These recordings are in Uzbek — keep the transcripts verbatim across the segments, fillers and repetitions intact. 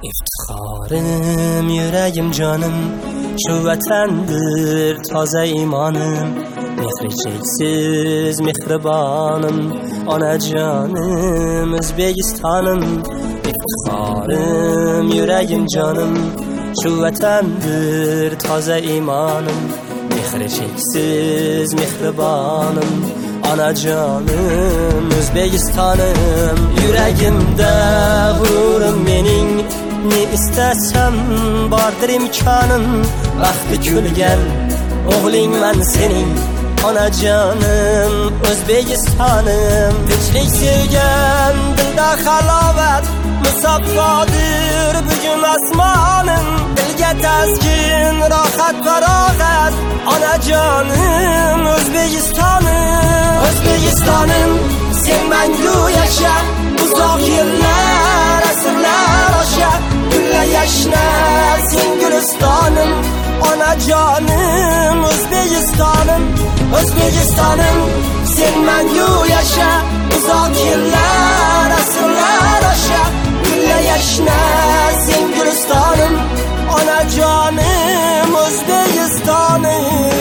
İftiharım, yüreğim, canım, şu vatandır taze imanım. Mehri çeksiz mihribanım, ana canım, Özbekistanım. İftiharım, yüreğim, canım, şu vatandır taze imanım. Mehri çeksiz mihribanım, ana canım, Özbekistanım. Yüreğimde gururum mening, ne istesem bardır imkanın. Baxtı külgen oğlin ben senin, ana canım, Özbekistanım. Tinchlik sevgen dilda halavat, musaffadır bugün asmanım. Dilge taskin rahat faragat, ana canım, Özbekistanım. Özbekistanım, sen mengu yaşa, uzak yıllar, asırlar aşa. Gülle yaşna, sen Gülistanım, ana canım, Özbekistanım. Özbekistanım, sen mengu yaşa, uzak yıllar, asırlar aşa. Gülle yaşna, sen Gülistanım, ana canım, Özbekistanım.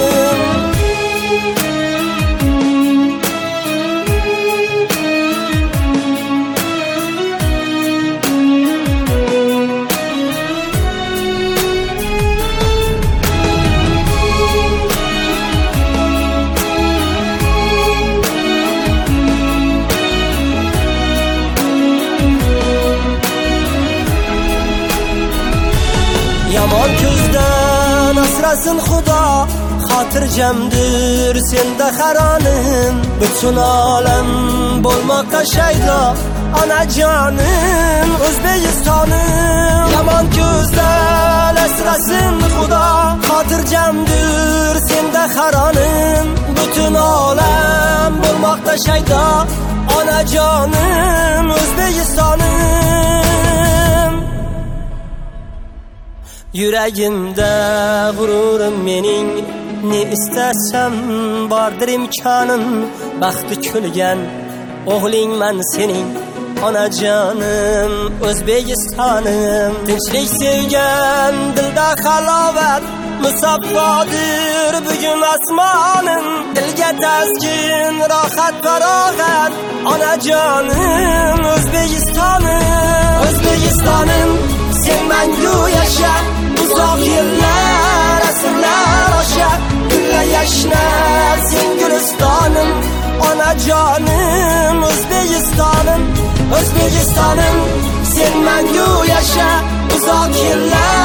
Yaman gözden asrasın Xudo, xotirjamdir senda haronim. Bütün alem bo'lmoqqa shaydo, ana canım, Özbekistanım. Yaman gözden asrasın Xudo, xotirjamdir senda haronim. Bütün alem bo'lmoqqa shaydo, ana canım, Özbekistanım. Yüreğimde gururum mening, ne istesem bardır imkanın. Baxtı külgen oğlin ben senin, ana canım, Özbekistanım. Tinchlik sevgen dilda halavat, musaffadır bugün asmanım. Dilge taskin rahat faragat, ana canım, Özbekistanım. Özbekistanım, sen mengu yaşa, uzak yıllar, asırlar aşa. Gülle yaşna, sen Gülistanım, ana canım, Özbekistanım. Özbekistanım, sen mengu yaşa, uzak yıllar,